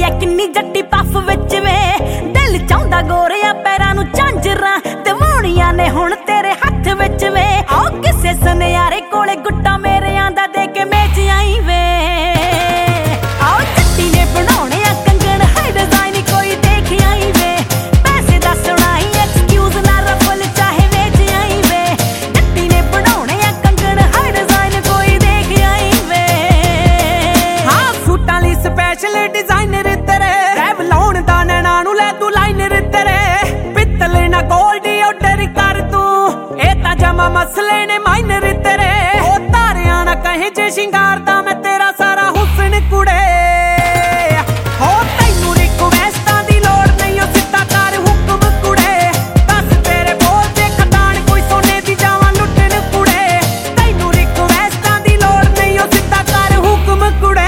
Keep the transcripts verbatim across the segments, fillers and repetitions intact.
ਐ ਕਿੰਨੀ ਜੱਟੀ ਪੱਫ ਵਿੱਚ ਵੇ ਦਿਲ ਚਾਹੁੰਦਾ ਗੋਰਿਆਂ ਪੈਰਾਂ ਨੂੰ ਝਾਂਜਰਾਂ ਤੇ ਵਾਉਣੀਆਂ ਨੇ ਹੁਣ ਤੇਰੇ ਹੱਥ ਵਿੱਚ ਵੇ ਆਓ ਕਿਸੇ ਸੁਨਿਆਰੇ ਕੋਲੇ ਗੁੱਟਾ ਮੇਰਿਆਂ ਦਾ ਦੇ ਕੇ ਮੇਚ ਆਈ ਵੇ ਆਓ ਜੱਟੀ ਨੇ ਬਣਾਉਣੇ ਆ ਕੰਗਣ ਹਾਈ ਡਿਜ਼ਾਈਨ ਕੋਈ ਦੇਖ ਆਈ ਵੇ ਪੈਸੇ ਦਾ ਸੁਣਾਈ ਐਕਸਕਿਊਜ਼ ਨਾ ਰਫਲ ਚਾਹੇ ਵੇਚ ਆਈ ਵੇ ਜੱਟੀ ਨੇ ਬਣਾਉਣੇ ਆ ਕੰਗਣ ਹਾਈ ਡਿਜ਼ਾਈਨ ਕੋਈ ਦੇਖ ਆਈ ਵੇ ਹਾਂ ਸੂਟਾਂ ਲਈ ਸਪੈਸ਼ਲ ਡਿਜ਼ਾਈਨਰ ਤੇਰੇ ਰੈਵ ਲਾਉਣ ਦਾ ਨੈਣਾ ਨੂੰ ਲੈ ਤੂੰ ਲਾਈਨਰ ਤੇਰੇ ਪਿੱਤਲ ਨਾ ਗੋਲਡ ਆਰਡਰ ਕਰ ਤੂੰ ਇਹ ਤਾਂ ਜਮਾ ਮਸਲੇ ਨੇ ਮਾਈਨਰ ਤੇਰੇ ਉਹ ਤਾਰਿਆਂ ਨਾ ਕਹੇ ਜੇ ਸ਼ਿੰਗਾਰਦਾ ਮੈਂ ਤੇਰਾ ਸਾਰਾ ਹੁਸਨ ਕੁੜੇ ਹੋ ਤੈਨੂੰ ਰਿਕਵੈਸਟਾਂ ਦੀ ਲੋੜ ਨਹੀਂ ਉਹ ਸਿੱਧਾ ਕਰ ਹੁਕਮ ਕੁੜੇ ਦੱਸ ਤੇਰੇ ਬੋਲ ਤੇ ਖਤਾਨ ਕੋਈ ਸੋਨੇ ਦੀ ਜਾਵਾਂ ਲੁੱਟਣ ਕੁੜੇ ਤੈਨੂੰ ਰਿਕਵੈਸਟਾਂ ਦੀ ਲੋੜ ਨਹੀਂ ਉਹ ਸਿੱਧਾ ਕਰ ਹੁਕਮ ਕੁੜੇ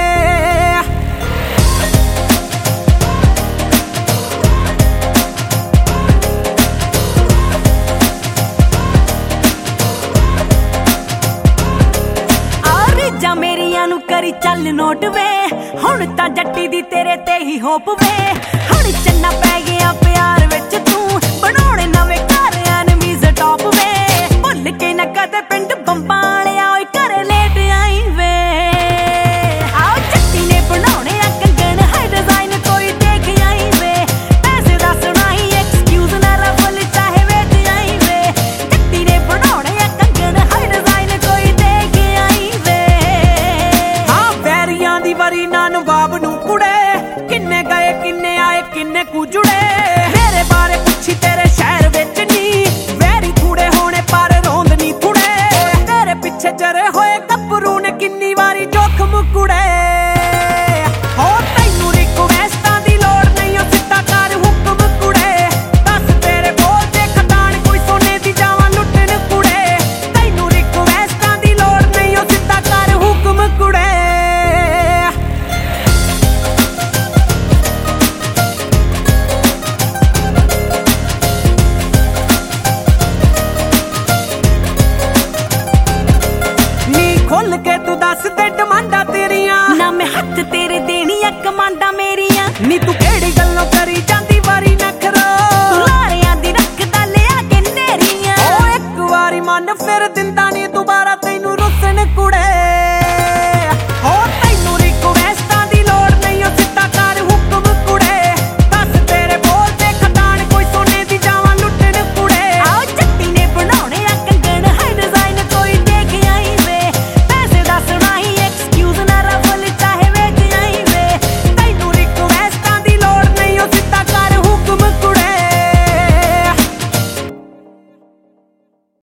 ਜਾ ਮੇਰੀਆਂ ਨੂੰ ਕਰੀ ਚੱਲ ਨੋਟ ਵੇ ਹੁਣ ਤਾਂ ਜੱਟੀ ਦੀ ਤੇਰੇ ਤੇ ਹੀ ਹੋਪ ਵੇ ਹੁਣ ਚੰਨਾ ਪੈ ਗਿਆ ਪਿਆਰ ਵਿੱਚ ਤੂੰ ਬਣਾਉਣੇ ਨਵੇਂ ਘਰ ਐਨਮੀਜ਼ ਟੌਪ ਵੇ ਭੁੱਲ ਕੇ ਨਾ ਕਦੇ ਪਿੰਡ ਬੰਬਾਂ ਵਾਲਿਆ ਓਏ ਘਰੇ ਲੇਟ ਆਈ ਵੇ ਆਓ ਜੱਟੀ ਨੇ ਬਣਾਉਣੇ ਆ ਕੰਗਣ ਹਾਈ ਡਿਜ਼ਾਈਨ ਕੋਈ ਦੇਖ ਆਈ ਵੇ ਪੈਸੇ ਦਾ ਸੁਣਾਈ ਐਕਸਕਿਊਜ਼ ਨਾ ਰਫਲ ਚਾਹੇ ਵੇਚ ਆਈ ਵੇ ਜੱਟੀ ਨੇ ਬਣਾਉਣੇ ਆ ਕੰਗਣ ਹਾਈ ਡਿਜ਼ਾਈਨ ਕੋਈ ਦੇਖ ਆਈ ਵੇ ਦੀ ਵਾਰੀ ਨਾ ਨਵਾਬ ਨੂੰ ਕੁੜੇ ਕਿੰਨੇ ਗਏ ਕਿੰਨੇ ਆਏ ਕਿੰਨੇ ਕੁ ਜੁੜੇ ਮੇਰੇ ਬਾਰੇ ਪੁੱਛੀ ਤੇਰੇ ਸ਼ਹਿਰ ਵਿੱਚ ਨੀ ਵੈਰੀ ਥੋੜੇ ਹੋਣੇ ਪਰ ਰੋਂਦ ਨੀ ਥੋੜੇ ਤੇਰੇ ਪਿੱਛੇ ਜਰੇ ਹੋਏ ਗੱਭਰੂ ਨੇ ਕਿੰਨੀ ਵਾਰੀ ਜੋਖਮ ਕੁੜੇ ਹੋ ਤੈਨੂੰ ਰਿਕਵੈਸਟਾਂ ਦੀ ਲੋੜ ਨਹੀਂ ਉਹ ਸਿੱਧਾ ਕਰ ਹੁਕਮ ਕੁੜੇ ਦੱਸ ਤੇਰੇ ਬੋਲ ਤੇ ਖਤਾਨ ਕੋਈ ਸੋਨੇ ਦੀ ਜਾਵਾਂ ਲੁੱਟਣ ਕੁੜੇ ਤੈਨੂੰ ਰਿਕਵੈਸਟਾਂ ਦੀ ਲੋੜ ਨਹੀਂ ਉਹ ਸਿੱਧਾ ਕਰ ਹੁਕਮ ਕੁੜੇ ਖੁੱਲ ਕੇ ਤੂੰ ਦੱਸ ਦੇ ਡਿਮਾਂਡਾਂ ਤੇਰੀਆਂ ਨਾ ਮੈਂ ਹੱਥ ਤੇਰੇ ਦੇਣੀਆਂ ਕਮਾਂਡਾਂ ਮੇਰੀਆਂ ਨੀ ਤੂੰ